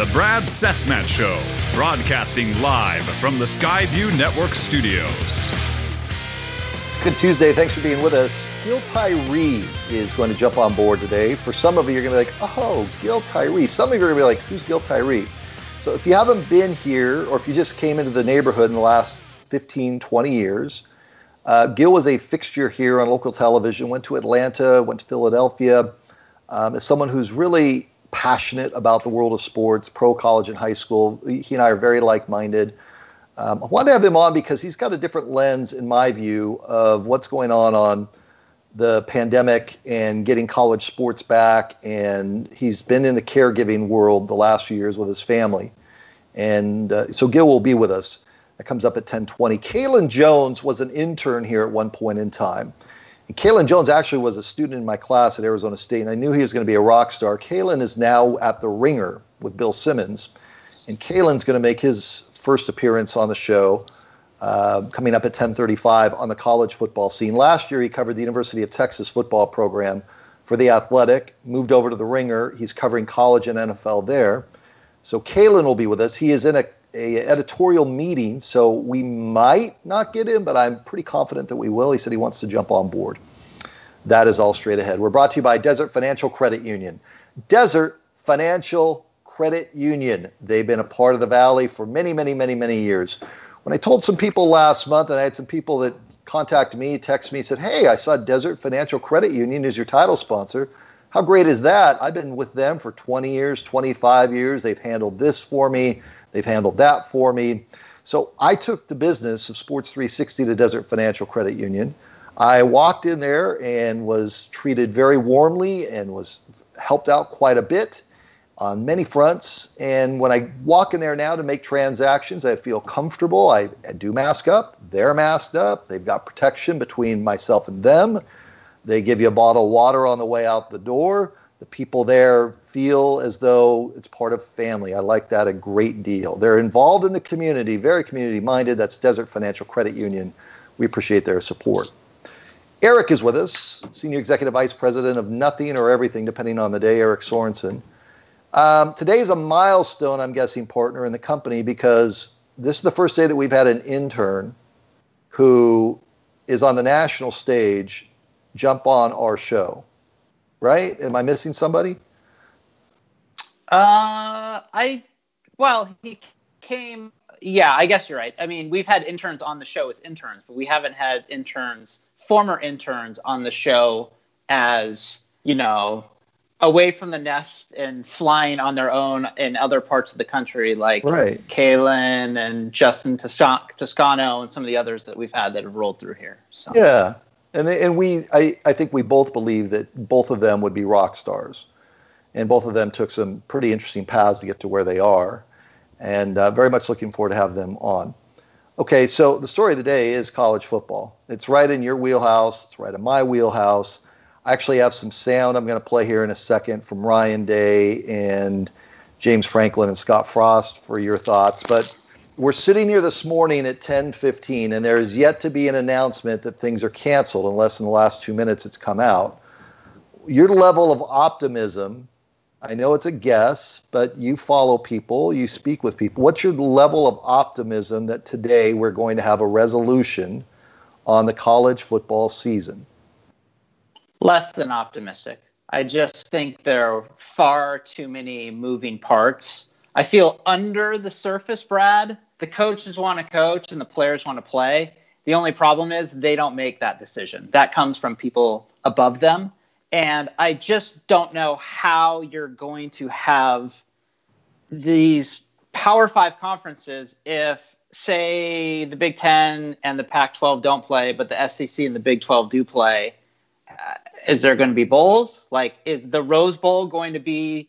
The Brad Cessmat Show, broadcasting live from the Skyview Network studios. Good Tuesday. Thanks for being with us. Gil Tyree is going to jump on board today. For some of you, you're going to be like, oh, Gil Tyree. Some of you are going to be like, who's Gil Tyree? So if you haven't been here, or if you just came into the neighborhood in the last 15, 20 years, Gil was a fixture here on local television, went to Atlanta, went to Philadelphia. As someone who's really passionate about the world of sports, pro, college, and high school. He and I are very like-minded. I wanted to have him on because he's got a different lens, in my view, of what's going on the pandemic and getting college sports back. And he's been in the caregiving world the last few years with his family. And so Gil will be with us. That comes up at 10:20. Kalen Jones was an intern here at one point in time. And Kalen Jones actually was a student in my class at Arizona State, and I knew he was going to be a rock star. Kalen is now at The Ringer with Bill Simmons, and Kalen's going to make his first appearance on the show coming up at 10:35 on the college football scene. Last year, he covered the University of Texas football program for The Athletic, moved over to The Ringer. He's covering college and NFL there. So Kalen will be with us. He is in a editorial meeting, so we might not get him, but I'm pretty confident that we will. He said he wants to jump on board. That is all straight ahead. We're brought to you by Desert Financial Credit Union. Desert Financial Credit Union. They've been a part of the Valley for many, many, many, many years. When I told some people last month, and I had some people that contacted me, text me, said, hey, I saw Desert Financial Credit Union as your title sponsor. How great is that? I've been with them for 20 years, 25 years. They've handled this for me. They've handled that for me. So I took the business of Sports 360 to Desert Financial Credit Union. I walked in there and was treated very warmly and was helped out quite a bit on many fronts. And when I walk in there now to make transactions, I feel comfortable. I do mask up. They're masked up. They've got protection between myself and them. They give you a bottle of water on the way out the door. The people there feel as though it's part of family. I like that a great deal. They're involved in the community, very community-minded. That's Desert Financial Credit Union. We appreciate their support. Eric is with us, Senior Executive Vice President of Nothing or Everything, depending on the day, Eric Sorensen. Today is a milestone, I'm guessing, partner in the company, because this is the first day that we've had an intern who is on the national stage jump on our show. Right? Am I missing somebody? He came, yeah, I guess you're right. I mean, we've had interns on the show as interns, but we haven't had former interns on the show as, away from the nest and flying on their own in other parts of the country, like right. Kalen and Justin Toscano and some of the others that we've had that have rolled through here. So. Yeah. I think we both believe that both of them would be rock stars. And both of them took some pretty interesting paths to get to where they are. And very much looking forward to have them on. Okay, so the story of the day is college football. It's right in your wheelhouse. It's right in my wheelhouse. I actually have some sound I'm going to play here in a second from Ryan Day and James Franklin and Scott Frost for your thoughts. But we're sitting here this morning at 10:15, and there is yet to be an announcement that things are canceled unless in the last 2 minutes it's come out. Your level of optimism, I know it's a guess, but you follow people, you speak with people. What's your level of optimism that today we're going to have a resolution on the college football season? Less than optimistic. I just think there are far too many moving parts. I feel under the surface, Brad, the coaches want to coach and the players want to play. The only problem is they don't make that decision. That comes from people above them. And I just don't know how you're going to have these Power 5 conferences if, say, the Big Ten and the Pac-12 don't play, but the SEC and the Big 12 do play. Is there going to be bowls? Like, is the Rose Bowl going to be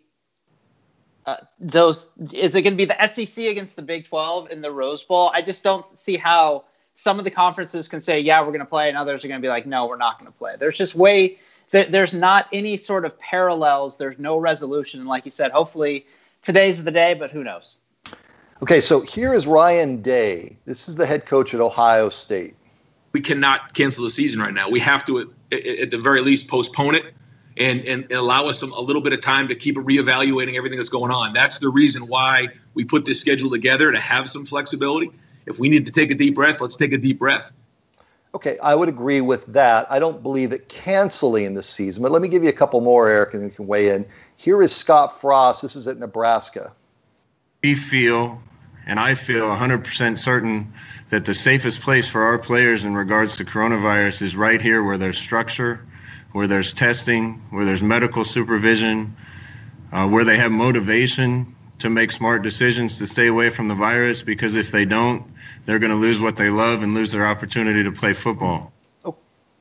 is it going to be the SEC against the Big 12 in the Rose Bowl? I just don't see how some of the conferences can say, yeah, we're going to play, and others are going to be like, no, we're not going to play. There's just there's not any sort of parallels. There's no resolution. And like you said, hopefully today's the day, but who knows? Okay, so here is Ryan Day. This is the head coach at Ohio State. We cannot cancel the season right now. We have to, at the very least, postpone it and allow us a little bit of time to keep reevaluating everything that's going on. That's the reason why we put this schedule together, to have some flexibility. If we need to take a deep breath, let's take a deep breath. Okay, I would agree with that. I don't believe that canceling the season, but let me give you a couple more, Eric, and you can weigh in. Here is Scott Frost. This is at Nebraska. We feel, and I feel 100% certain, that the safest place for our players in regards to coronavirus is right here, where there's structure, where there's testing, where there's medical supervision, where they have motivation to make smart decisions to stay away from the virus, because if they don't, they're going to lose what they love and lose their opportunity to play football. Oh.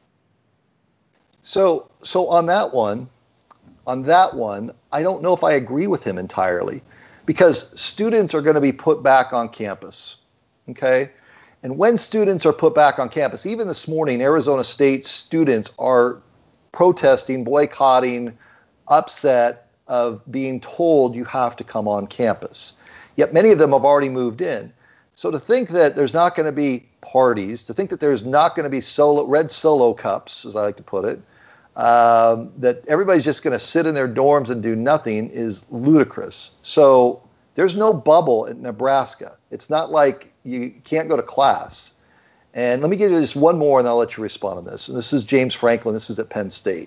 So on that one, I don't know if I agree with him entirely, because students are going to be put back on campus, okay? And when students are put back on campus, even this morning, Arizona State students are protesting, boycotting, upset of being told you have to come on campus. Yet many of them have already moved in. So to think that there's not going to be parties, to think that there's not going to be red solo cups, as I like to put it, that everybody's just going to sit in their dorms and do nothing is ludicrous. So there's no bubble in Nebraska. It's not like you can't go to class. And let me give you just one more, and I'll let you respond on this. And this is James Franklin. This is at Penn State.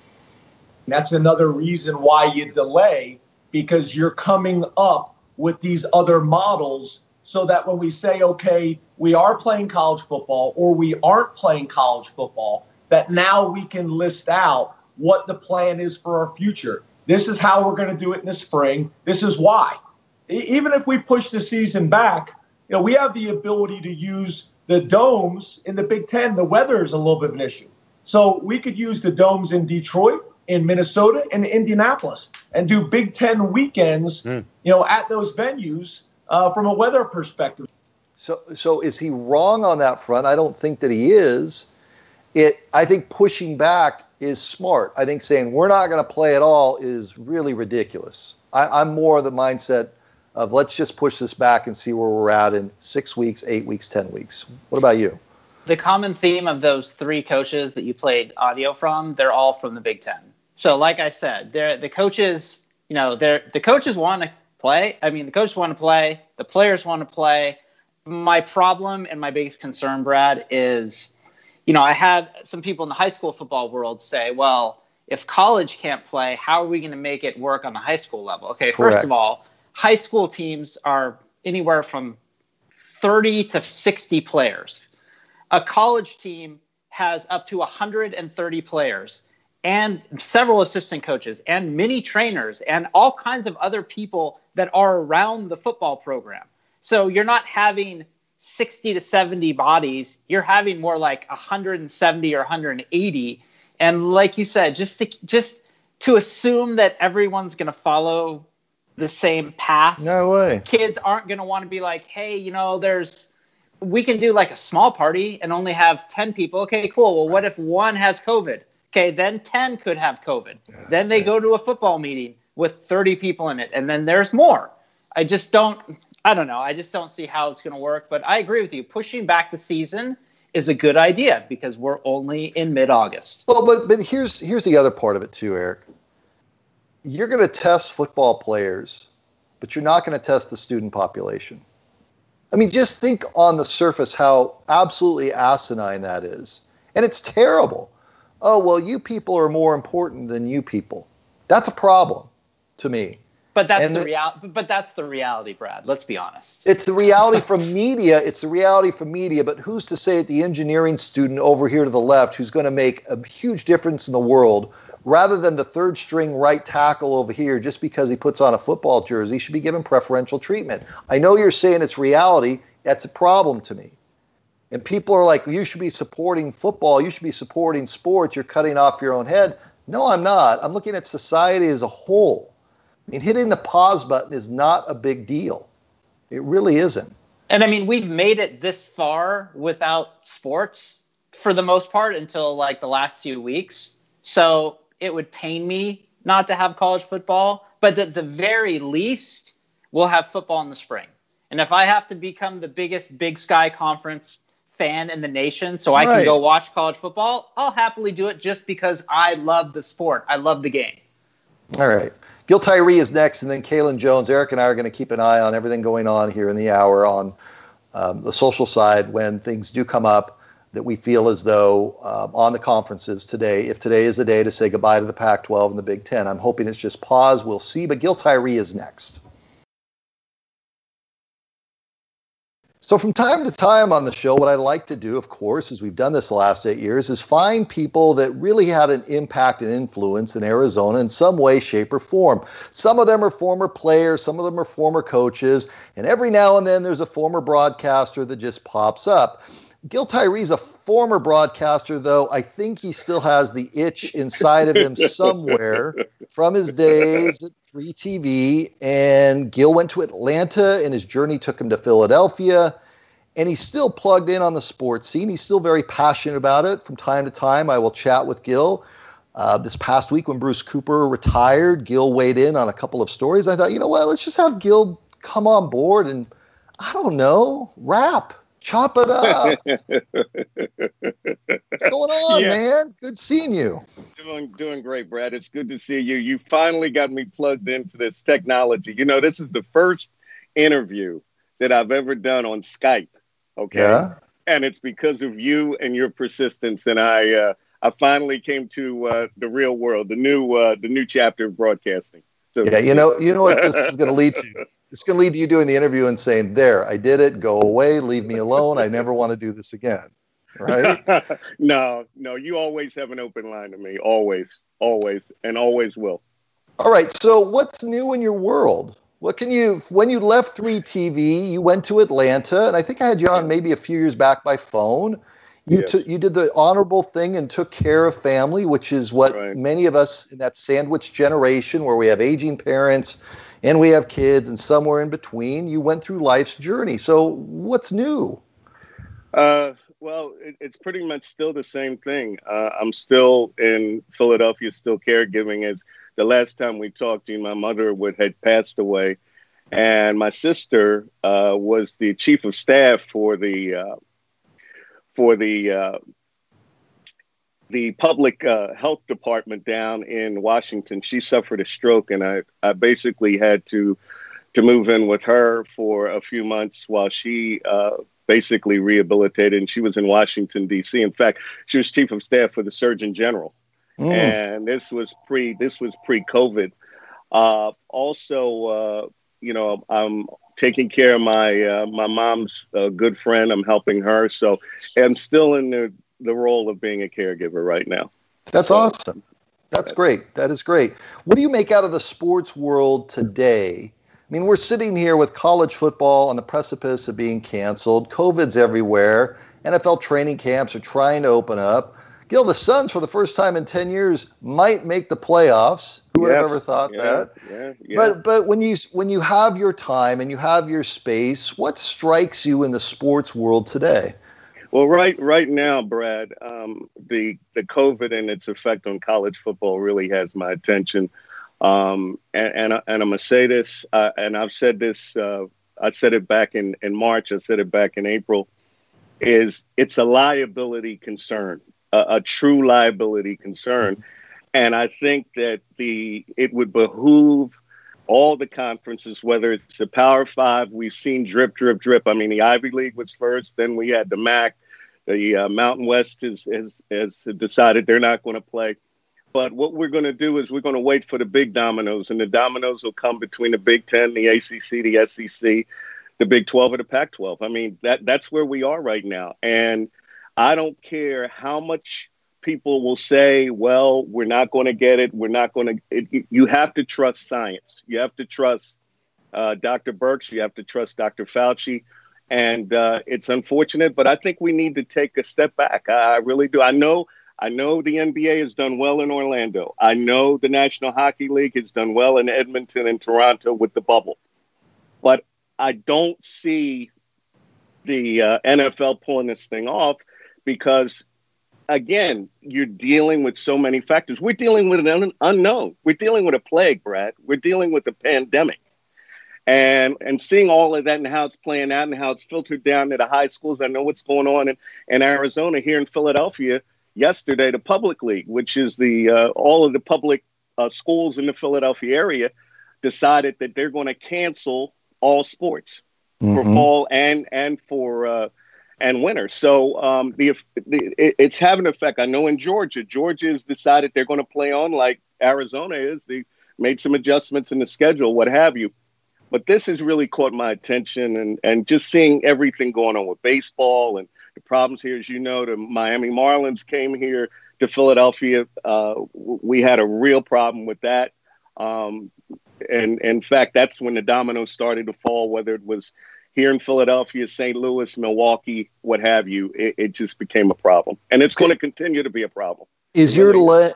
That's another reason why you delay, because you're coming up with these other models so that when we say, okay, we are playing college football or we aren't playing college football, that now we can list out what the plan is for our future. This is how we're going to do it in the spring. This is why. Even if we push the season back, we have the ability to use the domes in the Big Ten. The weather is a little bit of an issue. So we could use the domes in Detroit, in Minnesota, and Indianapolis, and do Big Ten weekends, at those venues from a weather perspective. So is he wrong on that front? I don't think that he is. I think pushing back is smart. I think saying we're not going to play at all is really ridiculous. I'm more of the mindset of let's just push this back and see where we're at in 6 weeks, 8 weeks, 10 weeks. What about you? The common theme of those three coaches that you played audio from, they're all from the Big Ten. So like I said, the coaches, the coaches want to play. I mean, the coaches want to play. The players want to play. My problem and my biggest concern, Brad, is, I had some people in the high school football world say, well, if college can't play, how are we going to make it work on the high school level? Okay, Correct. First of all, high school teams are anywhere from 30 to 60 players. A college team has up to 130 players and several assistant coaches and many trainers and all kinds of other people that are around the football program. So you're not having 60 to 70 bodies. You're having more like 170 or 180. And like you said, just to assume that everyone's going to follow the same path. No way. Kids aren't going to want to be like, hey, we can do like a small party and only have 10 people. Okay, cool. Well, what if one has COVID? Okay, then 10 could have COVID. Then they go to a football meeting with 30 people in it, and then there's more. I don't know. I just don't see how it's going to work. But I agree with you. Pushing back the season is a good idea because we're only in mid-August. Well, but here's the other part of it too, Eric. You're going to test football players, but you're not going to test the student population. I mean, just think on the surface how absolutely asinine that is. And it's terrible. Oh, well, you people are more important than you people. That's a problem to me. But that's the reality, Brad. Let's be honest. It's the reality from media. But who's to say that the engineering student over here to the left, who's going to make a huge difference in the world, rather than the third string right tackle over here, just because he puts on a football jersey, should be given preferential treatment? I know you're saying it's reality. That's a problem to me. And people are like, you should be supporting football. You should be supporting sports. You're cutting off your own head. No, I'm not. I'm looking at society as a whole. I mean, hitting the pause button is not a big deal. It really isn't. And I mean, we've made it this far without sports for the most part until like the last few weeks. So it would pain me not to have college football, but at the very least, we'll have football in the spring. And if I have to become the biggest Big Sky Conference fan in the nation, so I can go watch college football, I'll happily do it just because I love the sport. I love the game. All right. Gil Tyree is next, and then Kalen Jones. Eric and I are going to keep an eye on everything going on here in the hour on the social side when things do come up that we feel as though on the conferences today, if today is the day to say goodbye to the Pac-12 and the Big Ten. I'm hoping it's just pause. We'll see. But Gil Tyree is next. So from time to time on the show, what I like to do, of course, as we've done this the last 8 years, is find people that really had an impact and influence in Arizona in some way, shape, or form. Some of them are former players, some of them are former coaches, and every now and then there's a former broadcaster that just pops up. Gil Tyree's a former broadcaster, though I think he still has the itch inside of him somewhere from his days at 3TV. And Gil went to Atlanta, and his journey took him to Philadelphia. And he's still plugged in on the sports scene. He's still very passionate about it. From time to time, I will chat with Gil. This past week when Bruce Cooper retired, Gil weighed in on a couple of stories. I thought, you know what, let's just have Gil come on board and, I don't know, rap. Chop it up. What's going on, man? Good seeing you. Doing great, Brad. It's good to see you. You finally got me plugged into this technology. You know, this is the first interview that I've ever done on Skype. Okay. Yeah. And it's because of you and your persistence. And I finally came to the real world, the new chapter of broadcasting. So yeah, you know what this is going to lead to. It's going to lead to you doing the interview and saying, there, I did it. Go away. Leave me alone. I never want to do this again. Right? No, you always have an open line to me. Always, and always will. All right. So what's new in your world? When you left 3TV, you went to Atlanta, and I think I had you on maybe a few years back by phone. You did the honorable thing and took care of family, which is what many of us in that sandwich generation where we have aging parents and we have kids and somewhere in between, you went through life's journey. So what's new? Well, it's pretty much still the same thing. I'm still in Philadelphia, still caregiving. As the last time we talked, my mother had passed away, and my sister was the chief of staff for the public health department down in Washington. She suffered a stroke, and I basically had to move in with her for a few months while she basically rehabilitated. And she was in Washington, D.C. In fact, she was chief of staff for the Surgeon General. And this was pre-COVID. Also, I'm taking care of my mom's good friend. I'm helping her. So I'm still in the role of being a caregiver right now. That's awesome. That's great. That is great. What do you make out of the sports world today? I mean, we're sitting here with college football on the precipice of being canceled. COVID's everywhere. NFL training camps are trying to open up. Gil, the Suns, for the first time in 10 years, might make the playoffs. Who would have ever thought that? Yeah. But when you have your time and you have your space, what strikes you in the sports world today? Well, right now, Brad, the COVID and its effect on college football really has my attention. And I'm going to say this, and I've said this, I said it back in March, I said it back in April, it's a liability concern, a true liability concern. And I think that it would behoove all the conferences, whether it's the Power Five, we've seen drip. I mean, the Ivy League was first, then we had the MAC. The Mountain West has decided they're not going to play. But what we're going to do is we're going to wait for the big dominoes, and the dominoes will come between the Big Ten, the ACC, the SEC, the Big 12, or the Pac-12. I mean, that's where we are right now. And I don't care how much people will say, well, we're not going to get it. We're not going to. You have to trust science. You have to trust Dr. Birx. You have to trust Dr. Fauci. And it's unfortunate, but I think we need to take a step back. I really do. I know the NBA has done well in Orlando. I know the National Hockey League has done well in Edmonton and Toronto with the bubble. But I don't see the NFL pulling this thing off because, again, you're dealing with so many factors. We're dealing with an unknown. We're dealing with a plague, Brad. We're dealing with a pandemic. And seeing all of that and how it's playing out and how it's filtered down to the high schools. I know what's going on in Arizona, here in Philadelphia yesterday, the Public League, which is all of the public schools in the Philadelphia area, decided that they're going to cancel all sports for fall and for winter. So it's having an effect. I know in Georgia has decided they're going to play on like Arizona is. They made some adjustments in the schedule, what have you. But this has really caught my attention, and just seeing everything going on with baseball and the problems here. As you know, the Miami Marlins came here to Philadelphia. We had a real problem with that. And in fact, that's when the dominoes started to fall, whether it was here in Philadelphia, St. Louis, Milwaukee, what have you. It just became a problem. And it's going to continue to be a problem. Is your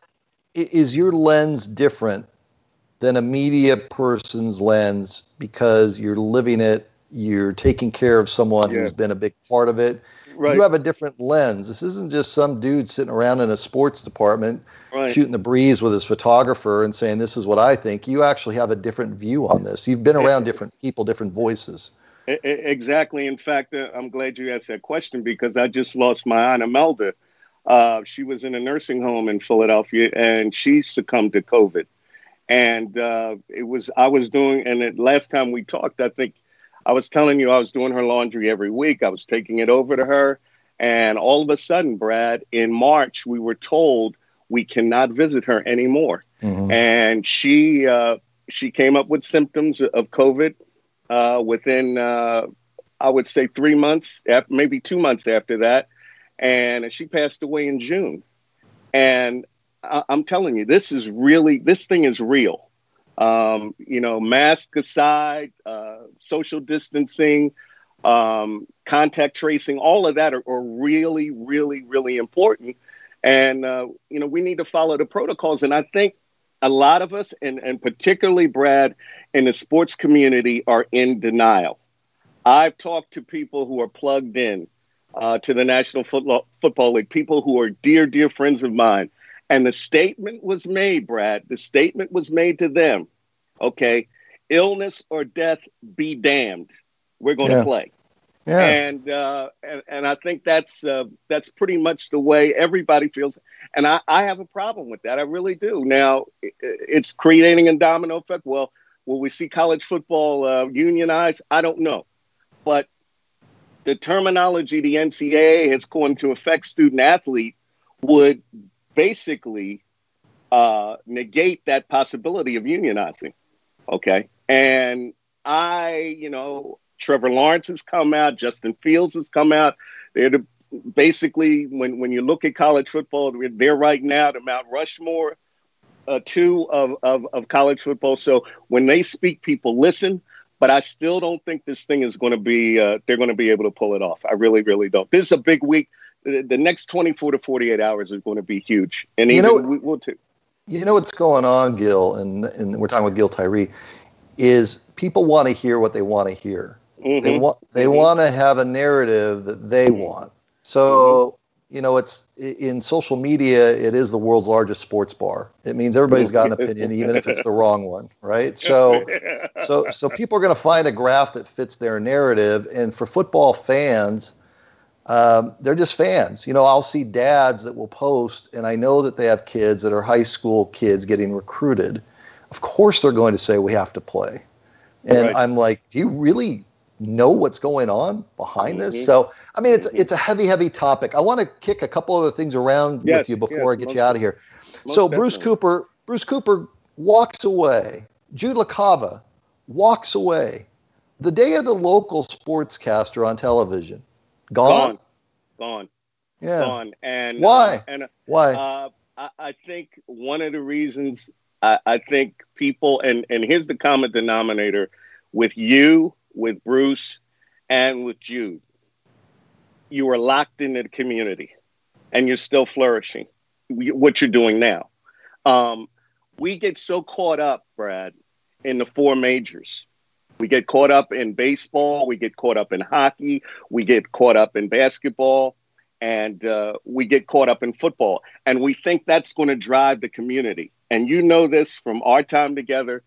lens different than a media person's lens because you're living it, you're taking care of someone who's been a big part of it? Right. You have a different lens. This isn't just some dude sitting around in a sports department shooting the breeze with his photographer and saying, this is what I think. You actually have a different view on this. You've been around different people, different voices. Exactly. In fact, I'm glad you asked that question because I just lost my Aunt Imelda. She was in a nursing home in Philadelphia, and she succumbed to COVID. And last time we talked, I think I was telling you I was doing her laundry every week. I was taking it over to her. And all of a sudden, Brad, in March, we were told we cannot visit her anymore. And she came up with symptoms of COVID within, I would say 3 months, maybe 2 months after that. And she passed away in June. And I'm telling you, this thing is real. Mask aside, social distancing, contact tracing, all of that are really, really, really important. And, we need to follow the protocols. And I think a lot of us, and particularly Brad, in the sports community, are in denial. I've talked to people who are plugged in to the National Football League, people who are dear, dear friends of mine. And the statement was made, Brad. The statement was made to them. Okay, illness or death be damned. We're going to play. Yeah. And I think that's pretty much the way everybody feels. And I have a problem with that. I really do. Now, it's creating a domino effect. Well, will we see college football unionized? I don't know. But the terminology the NCAA has going to affect student athlete would basically negate that possibility of unionizing. Okay. And Trevor Lawrence has come out, Justin Fields has come out. They're basically, when you look at college football, they're right now the Mount Rushmore of college football. So when they speak, people listen. But I still don't think this thing is going to be, they're going to be able to pull it off. I really, really don't. This is a big week. The next 24 to 48 hours is going to be huge. And we'll too. You know what's going on, Gil, and we're talking with Gil Tyree, is people want to hear what they want to hear. They want to have a narrative that they want. So, it's in social media, it is the world's largest sports bar. It means everybody's got an opinion, even if it's the wrong one, right? So people are going to find a graph that fits their narrative. And for football fans, they're just fans. I'll see dads that will post, and I know that they have kids that are high school kids getting recruited. Of course, they're going to say we have to play. And right. I'm like, do you really know what's going on behind this? So, I mean, it's a heavy, heavy topic. I want to kick a couple other things around with you before I get you out of here. So Bruce Cooper walks away. Jude LaCava walks away. The day of the local sportscaster on television. Gone. Yeah. Gone. And why? Why? I think one of the reasons I think people, and here's the common denominator with you, with Bruce, and with Jude. You are locked into the community, and you're still flourishing. What you're doing now. We get so caught up, Brad, in the four majors. We get caught up in baseball. We get caught up in hockey. We get caught up in basketball. And we get caught up in football. And we think that's going to drive the community. And you know this from our time together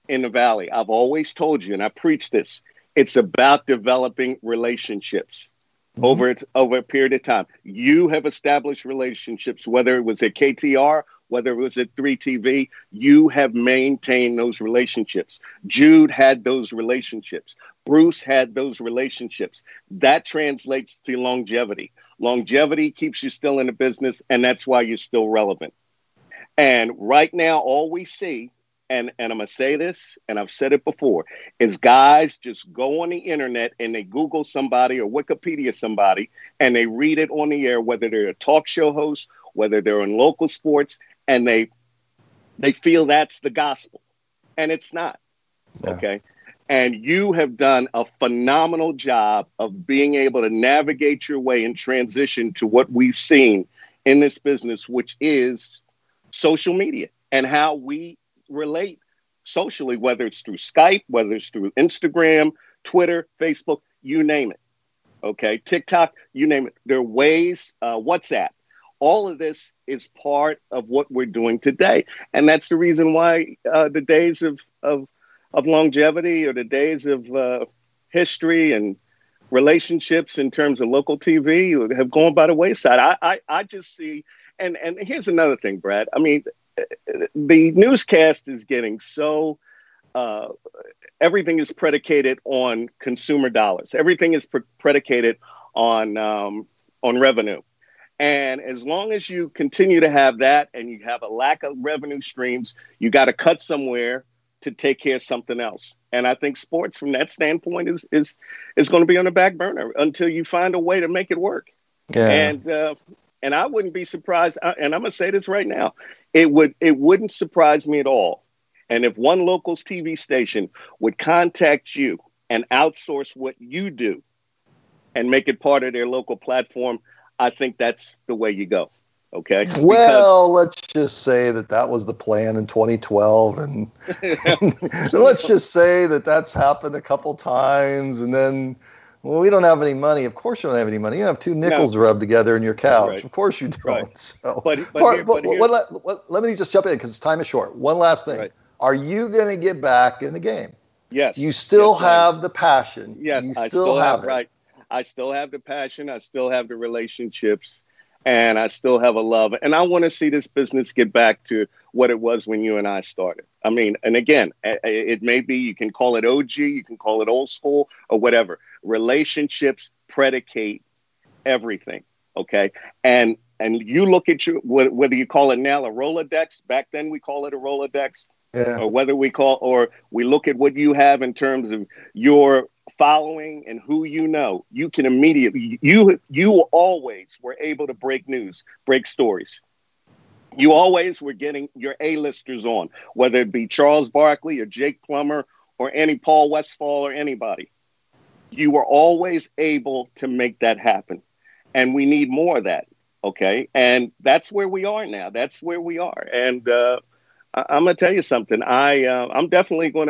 in the Valley. I've always told you, and I preach this, it's about developing relationships over a period of time. You have established relationships, whether it was at KTR, whether it was at 3TV, you have maintained those relationships. Jude had those relationships. Bruce had those relationships. That translates to longevity. Longevity keeps you still in the business, and that's why you're still relevant. And right now, all we see, and I'm going to say this, and I've said it before, is guys just go on the internet and they Google somebody or Wikipedia somebody, and they read it on the air, whether they're a talk show host, whether they're in local sports, and they feel that's the gospel. And it's not. Yeah. Okay. And you have done a phenomenal job of being able to navigate your way and transition to what we've seen in this business, which is social media and how we relate socially, whether it's through Skype, whether it's through Instagram, Twitter, Facebook, you name it. Okay. TikTok, you name it. There are ways, WhatsApp. All of this is part of what we're doing today. And that's the reason why the days of longevity or the days of history and relationships in terms of local TV have gone by the wayside. I just see, and here's another thing, Brad. I mean, the newscast is getting so, everything is predicated on consumer dollars. Everything is predicated on revenue. And as long as you continue to have that and you have a lack of revenue streams, you got to cut somewhere to take care of something else. And I think sports from that standpoint is going to be on the back burner until you find a way to make it work. Yeah. And I wouldn't be surprised. And I'm going to say this right now. It wouldn't surprise me at all. And if one local TV station would contact you and outsource what you do and make it part of their local platform, I think that's the way you go. Okay. Well, let's just say that was the plan in 2012, and let's just say that that's happened a couple times, and then, well, we don't have any money. Of course, you don't have any money. You have two nickels rubbed together in your couch. Right. Of course, you don't. Right. So, let me just jump in because time is short. One last thing: Are you going to get back in the game? Yes. You still have the passion. Yes, you still have it. Right. I still have the passion. I still have the relationships, and I still have a love. And I want to see this business get back to what it was when you and I started. I mean, and again, it may be, you can call it OG, you can call it old school or whatever. Relationships predicate everything. Okay. And you look at whether you call it now a Rolodex, back then we call it a Rolodex, or whether we look at what you have in terms of your following and who you know, you can immediately, you always were able to break news, break stories. You always were getting your A-listers on, whether it be Charles Barkley or Jake Plummer or any Paul Westphal or anybody. You were always able to make that happen. And we need more of that. Okay. And that's where we are now. That's where we are. And I'm going to tell you something. I'm definitely going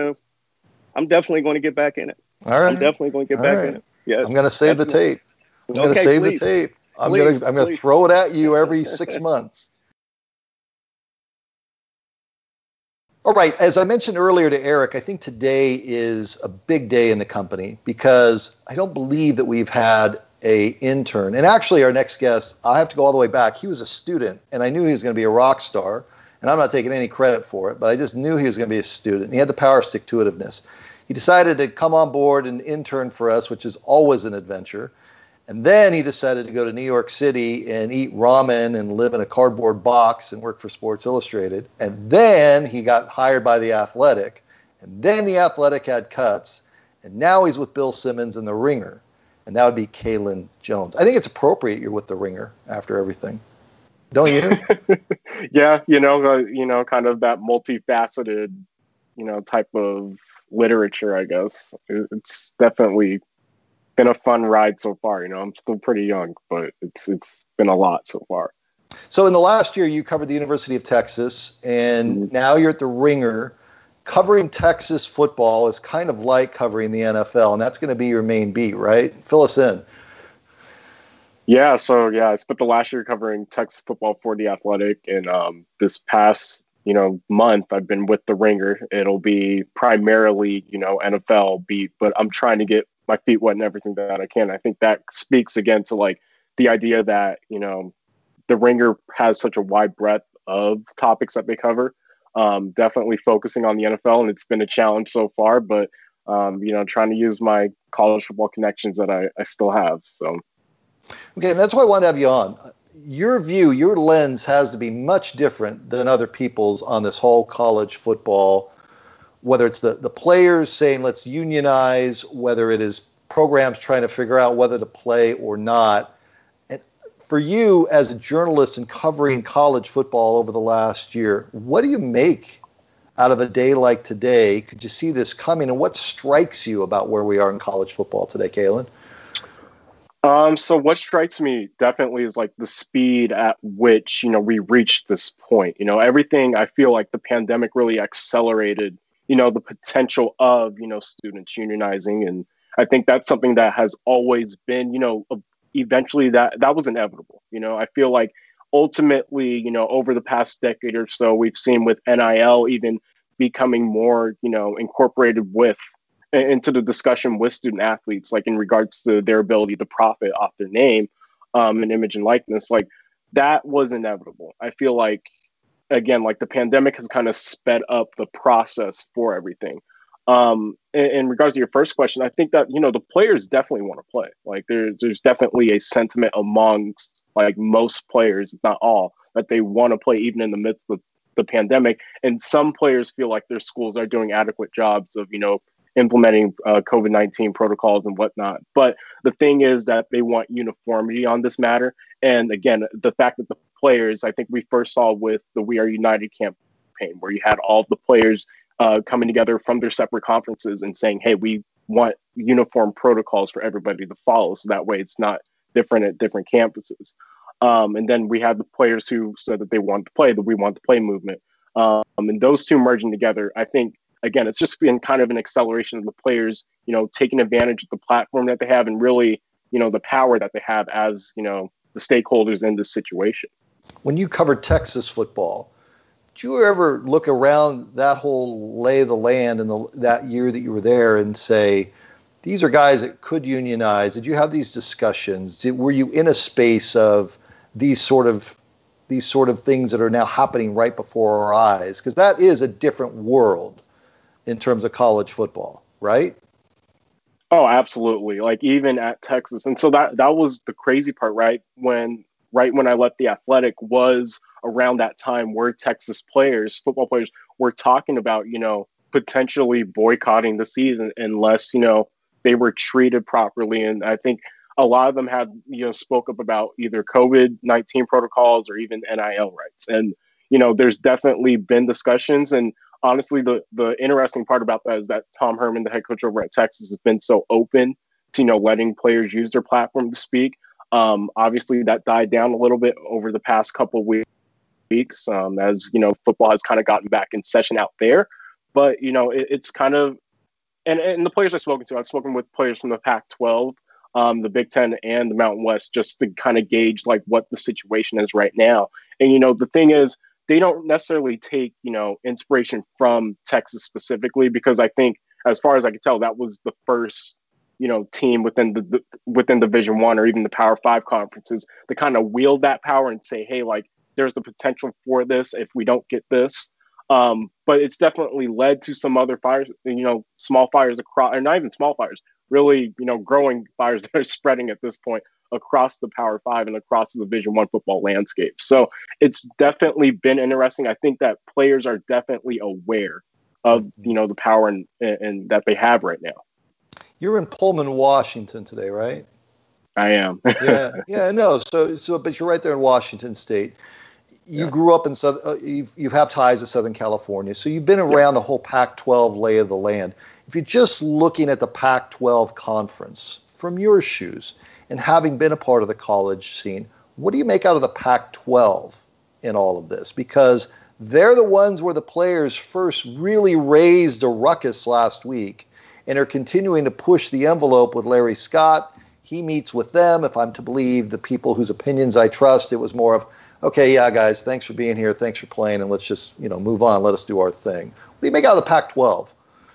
to get back in it. All right. I'm definitely going to get back in it. Yeah. I'm going to save the tape. I'm going to save the tape. I'm going to throw it at you every 6 months. All right. As I mentioned earlier to Eric, I think today is a big day in the company because I don't believe that we've had an intern. And actually, our next guest, I have to go all the way back. He was a student, and I knew he was going to be a rock star. And I'm not taking any credit for it, but I just knew he was going to be a student. He had the power stick-to-itiveness. He decided to come on board and intern for us, which is always an adventure. And then he decided to go to New York City and eat ramen and live in a cardboard box and work for Sports Illustrated. And then he got hired by The Athletic. And then The Athletic had cuts. And now he's with Bill Simmons and The Ringer. And that would be Kalen Jones. I think it's appropriate you're with The Ringer after everything. Don't you? Yeah, kind of that multifaceted, type of literature, I guess. It's definitely been a fun ride so far. I'm still pretty young, but it's been a lot so far. So in the last year, you covered the University of Texas, and now you're at The Ringer. Covering Texas football is kind of like covering the NFL, and that's going to be your main beat, right? Fill us in. Yeah, I spent the last year covering Texas football for The Athletic, and this past month I've been with the Ringer. It'll be primarily, NFL beat, but I'm trying to get my feet wet and everything that I can. I think that speaks again to like the idea that, the Ringer has such a wide breadth of topics that they cover. Definitely focusing on the NFL, and it's been a challenge so far, but trying to use my college football connections that I still have. So, okay, and that's why I wanted to have you on. Your view, your lens has to be much different than other people's on this whole college football, whether it's the players saying let's unionize, whether it is programs trying to figure out whether to play or not. And for you as a journalist and covering college football over the last year, what do you make out of a day like today? Could you see this coming? And what strikes you about where we are in college football today, Kalen? So what strikes me definitely is like the speed at which, we reached this point. Everything, I feel like the pandemic really accelerated, the potential of, students unionizing. And I think that's something that has always been, eventually that was inevitable. I feel like ultimately, over the past decade or so, we've seen with NIL even becoming more, incorporated into the discussion with student athletes, like in regards to their ability to profit off their name and image and likeness. Like that was inevitable. I feel like, again, like the pandemic has kind of sped up the process for everything. In regards to your first question, I think that, the players definitely want to play. Like there's definitely a sentiment amongst like most players, if not all, that they want to play even in the midst of the pandemic. And some players feel like their schools are doing adequate jobs of, implementing COVID-19 protocols and whatnot. But the thing is that they want uniformity on this matter. And again, the fact that the players, I think we first saw with the We Are United campaign, where you had all of the players coming together from their separate conferences and saying, hey, we want uniform protocols for everybody to follow. So that way it's not different at different campuses. And then we had the players who said that they wanted to play, the We Want to Play movement. And those two merging together, I think, again, it's just been kind of an acceleration of the players, taking advantage of the platform that they have and really, the power that they have as, the stakeholders in this situation. When you covered Texas football, did you ever look around that whole lay of the land in that year that you were there and say, these are guys that could unionize? Did you have these discussions? Were you in a space of these sort of things that are now happening right before our eyes? Because that is a different world in terms of college football, right? Oh, absolutely. Like even at Texas. And so that was the crazy part, right? When I left The Athletic was around that time where Texas football players were talking about, potentially boycotting the season unless, they were treated properly. And I think a lot of them had, spoke up about either COVID-19 protocols or even NIL rights. And, there's definitely been discussions. And honestly, the interesting part about that is that Tom Herman, the head coach over at Texas, has been so open to, letting players use their platform to speak. Obviously, that died down a little bit over the past couple of weeks as, football has kind of gotten back in session out there. But, it's kind of, and the players I've spoken with players from the Pac-12, the Big Ten and the Mountain West, just to kind of gauge like what the situation is right now. And, the thing is, they don't necessarily take, inspiration from Texas specifically, because I think, as far as I can tell, that was the first, team within Division I or even the Power 5 conferences to kind of wield that power and say, hey, like there's the potential for this if we don't get this. But it's definitely led to some other fires, small fires across, or not even small fires, really, growing fires that are spreading at this point across the Power 5 and across the Division I football landscape. So it's definitely been interesting. I think that players are definitely aware of, the power and that they have right now. You're in Pullman, Washington today, right? I am. yeah, no. So, but you're right there in Washington State. You grew up in you have ties to Southern California, so you've been around the whole Pac-12 lay of the land. If you're just looking at the Pac-12 conference from your shoes and having been a part of the college scene, what do you make out of the Pac-12 in all of this? Because they're the ones where the players first really raised a ruckus last week and are continuing to push the envelope with Larry Scott. He meets with them, if I'm to believe the people whose opinions I trust. It was more of, okay, yeah, guys, thanks for being here. Thanks for playing. And let's just, move on. Let us do our thing. What do you make out of the Pac-12?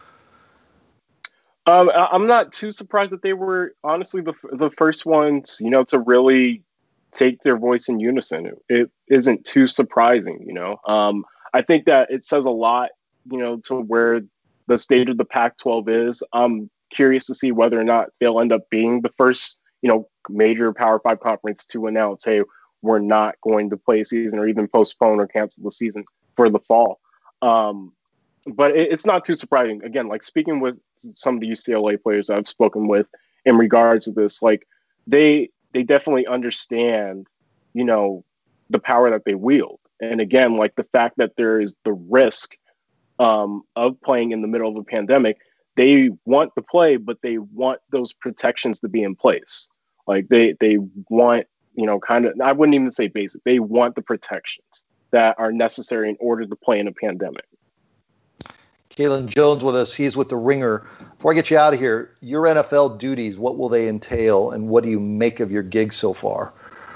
I'm not too surprised that they were honestly the first ones, to really take their voice in unison. It isn't too surprising, I think that it says a lot, to where the state of the Pac-12 is. I'm curious to see whether or not they'll end up being the first, major Power 5 conference to announce, hey, we're not going to play a season or even postpone or cancel the season for the fall. But it's not too surprising. Again, like speaking with some of the UCLA players I've spoken with in regards to this, like they definitely understand, the power that they wield. And again, like the fact that there is the risk of playing in the middle of a pandemic, they want to play, but they want those protections to be in place. Like they want, I wouldn't even say basic. They want the protections that are necessary in order to play in a pandemic. Kalen Jones with us. He's with The Ringer. Before I get you out of here, your NFL duties, what will they entail, and what do you make of your gig so far?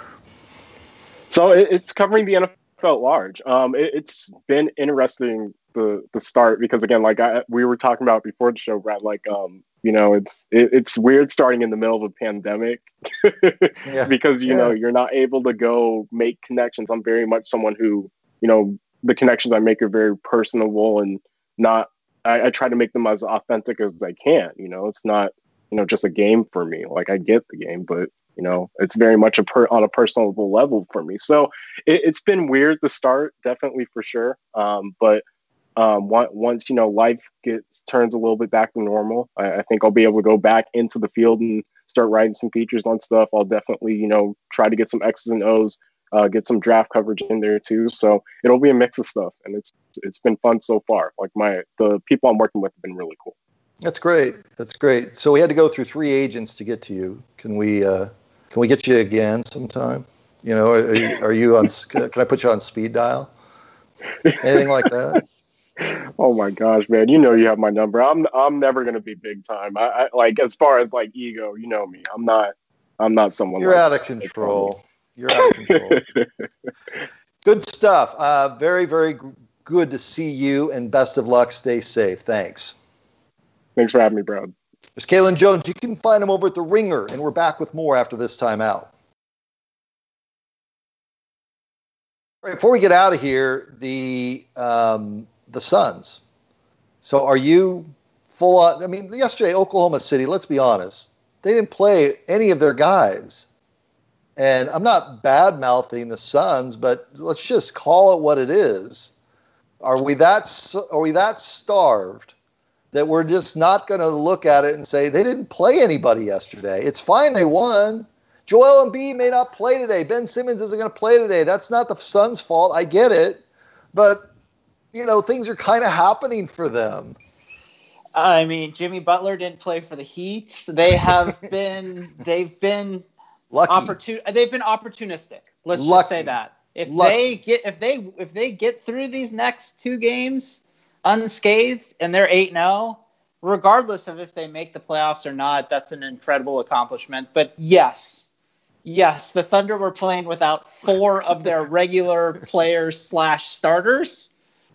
So it's covering the NFL at large. It's been interesting the start because, again, like we were talking about before the show, Brad, like, it's weird starting in the middle of a pandemic because, you're not able to go make connections. I'm very much someone who, the connections I make are very personable and I try to make them as authentic as I can. It's not, just a game for me. Like I get the game, but it's very much on a personal level for me. So it's been weird to start, definitely for sure. But once life turns a little bit back to normal, I think I'll be able to go back into the field and start writing some features on stuff. I'll definitely try to get some X's and O's. Get some draft coverage in there too. So it'll be a mix of stuff, and it's been fun so far. Like the people I'm working with have been really cool. That's great. So we had to go through 3 agents to get to you. Can we get you again sometime? Are you on? Can I put you on speed dial? Anything like that? Oh my gosh, man! You have my number. I'm never gonna be big time. I like as far as like ego. You know me. I'm not someone. You're out of control. You're out of control. Good stuff. Very, very good to see you, and best of luck. Stay safe. Thanks. Thanks for having me, Brad. There's Kalen Jones. You can find him over at The Ringer, and we're back with more after this time out. All right, before we get out of here, the Suns. So are you full on? I mean, yesterday, Oklahoma City, let's be honest, they didn't play any of their guys. And I'm not bad-mouthing the Suns, but let's just call it what it is. Are we that starved that we're just not going to look at it and say they didn't play anybody yesterday? It's fine they won. Joel Embiid may not play today. Ben Simmons isn't going to play today. That's not the Suns' fault. I get it. But, things are kind of happening for them. I mean, Jimmy Butler didn't play for the Heat. They've been lucky. They've been opportunistic. Let's just say that. If they get through these next 2 games unscathed and they're 8-0, regardless of if they make the playoffs or not, that's an incredible accomplishment. But yes, the Thunder were playing without 4 of their regular players / starters.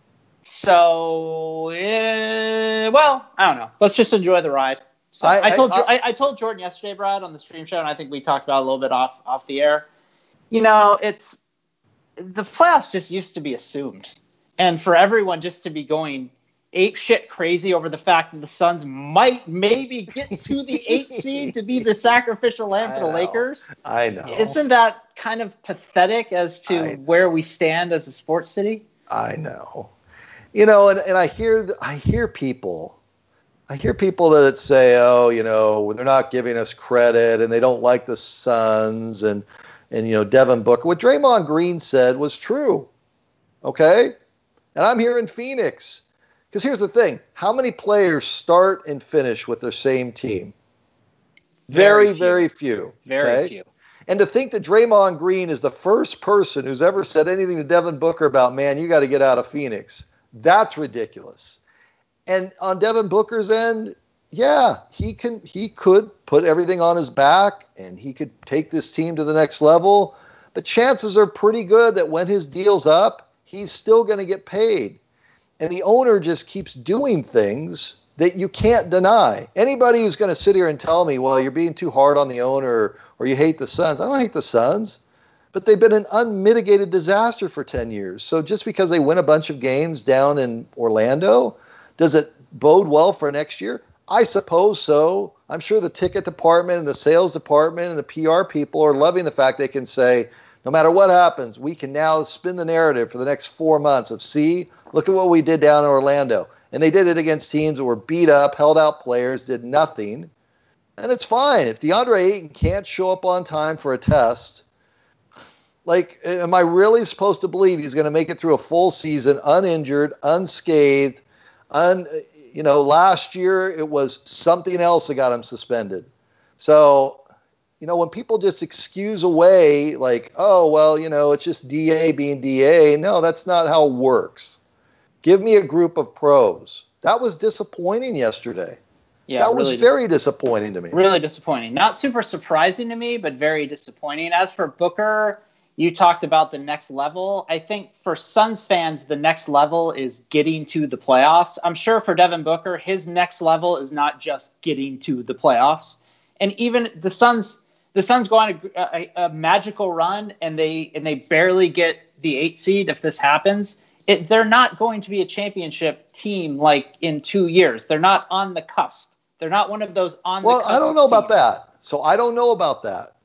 So, I don't know. Let's just enjoy the ride. So I told Jordan yesterday, Brad, on the stream show, and I think we talked about it a little bit off the air. It's the playoffs just used to be assumed, and for everyone just to be going ape shit crazy over the fact that the Suns might maybe get to the 8th seed to be the sacrificial lamb for the Lakers. I know. Isn't that kind of pathetic as to where we stand as a sports city? I know. And I hear people. I hear people that say, they're not giving us credit and they don't like the Suns and Devin Booker. What Draymond Green said was true. Okay? And I'm here in Phoenix. Because here's the thing. How many players start and finish with their same team? Very, very few. Very few. And to think that Draymond Green is the first person who's ever said anything to Devin Booker about, man, you got to get out of Phoenix. That's ridiculous. And on Devin Booker's end, yeah, he could put everything on his back and he could take this team to the next level. But chances are pretty good that when his deal's up, he's still going to get paid. And the owner just keeps doing things that you can't deny. Anybody who's going to sit here and tell me, well, you're being too hard on the owner or you hate the Suns. I don't hate the Suns, but they've been an unmitigated disaster for 10 years. So just because they win a bunch of games down in Orlando, does it bode well for next year? I suppose so. I'm sure the ticket department and the sales department and the PR people are loving the fact they can say, no matter what happens, we can now spin the narrative for the next 4 months of, see, look at what we did down in Orlando. And they did it against teams that were beat up, held out players, did nothing. And it's fine. If DeAndre Ayton can't show up on time for a test, like, am I really supposed to believe he's going to make it through a full season uninjured, unscathed? Last year it was something else that got him suspended. So, when people just excuse away like, oh, well, it's just DA being DA. No, that's not how it works. Give me a group of pros. That was disappointing yesterday. Yeah, that was really very disappointing to me. Really disappointing. Not super surprising to me, but very disappointing. As for Booker, you talked about the next level. I think for Suns fans, the next level is getting to the playoffs. I'm sure for Devin Booker, his next level is not just getting to the playoffs. And even the Suns go on a magical run, and they barely get the 8 seed if this happens. They're not going to be a championship team like in 2 years. They're not on the cusp. They're not one of those on the cusp. Well, I don't know about that. So I don't know about that.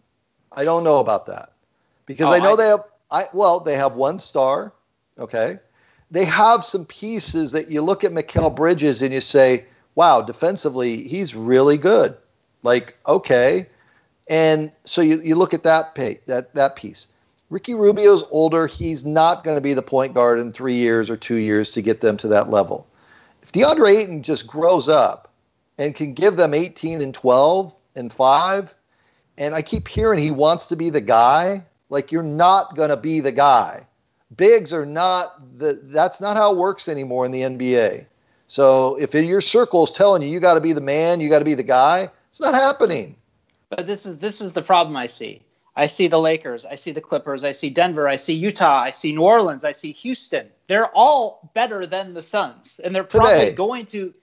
Because I know they have one star, okay? They have some pieces that you look at Mikal Bridges and you say, wow, defensively, he's really good. Like, okay. And so you look at that piece. Ricky Rubio's older. He's not going to be the point guard in 3 years or 2 years to get them to that level. If DeAndre Ayton just grows up and can give them 18 and 12 and 5, and I keep hearing he wants to be the guy, like, you're not going to be the guy. Bigs are not that's not how it works anymore in the NBA. So if your circle is telling you got to be the man, you got to be the guy, it's not happening. But this is the problem I see. I see the Lakers, I see the Clippers, I see Denver, I see Utah, I see New Orleans, I see Houston. They're all better than the Suns, and they're probably going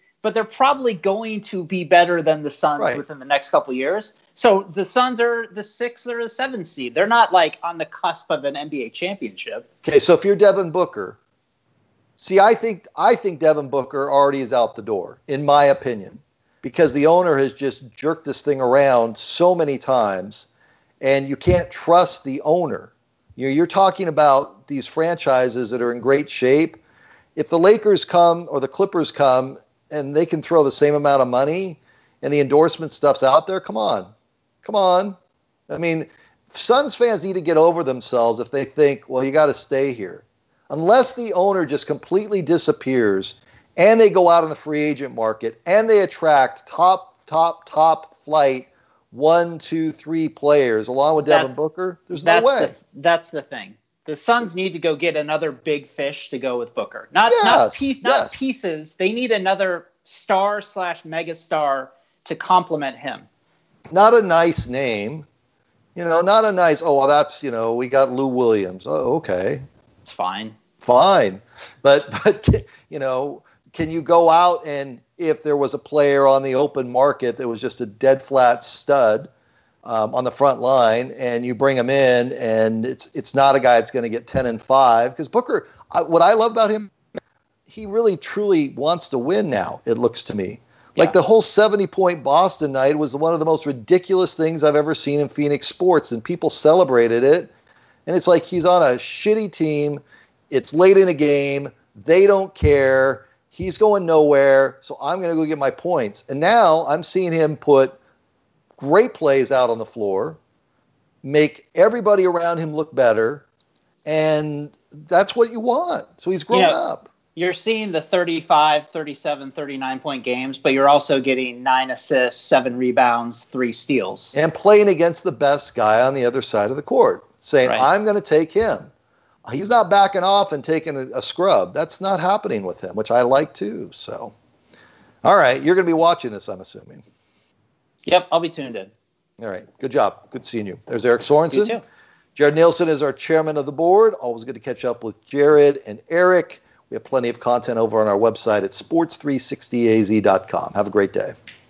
to be better than the Suns within the next couple of years. So the Suns are the 6th or the 7th seed. They're not like on the cusp of an NBA championship. Okay, so if you're Devin Booker, I think Devin Booker already is out the door, in my opinion, because the owner has just jerked this thing around so many times. And you can't trust the owner. You're talking about these franchises that are in great shape. If the Lakers come or the Clippers come and they can throw the same amount of money and the endorsement stuff's out there, come on. I mean, Suns fans need to get over themselves if they think, well, you got to stay here. Unless the owner just completely disappears and they go out on the free agent market and they attract top flight 1, 2, 3 players along with Devin Booker, there's no way. That's the thing. The Suns need to go get another big fish to go with Booker. Not pieces. They need another star/mega star to complement him. Not a nice name. Not a nice, we got Lou Williams. Oh, okay. It's fine. But can you go out and if there was a player on the open market that was just a dead flat stud on the front line and you bring him in and it's not a guy that's going to get 10 and 5 because Booker, what I love about him, he really truly wants to win now, it looks to me. Like the whole 70-point Boston night was one of the most ridiculous things I've ever seen in Phoenix sports, and people celebrated it. And it's like he's on a shitty team. It's late in a game. They don't care. He's going nowhere, so I'm going to go get my points. And now I'm seeing him put great plays out on the floor, make everybody around him look better, and that's what you want. So he's grown up. You're seeing the 35, 37, 39-point games, but you're also getting 9 assists, 7 rebounds, 3 steals. And playing against the best guy on the other side of the court, saying, I'm going to take him. He's not backing off and taking a scrub. That's not happening with him, which I like too. So, all right, you're going to be watching this, I'm assuming. Yep, I'll be tuned in. All right, good job. Good seeing you. There's Eric Sorensen. You too. Jared Nielsen is our chairman of the board. Always good to catch up with Jared and Eric. We have plenty of content over on our website at sports360az.com. Have a great day.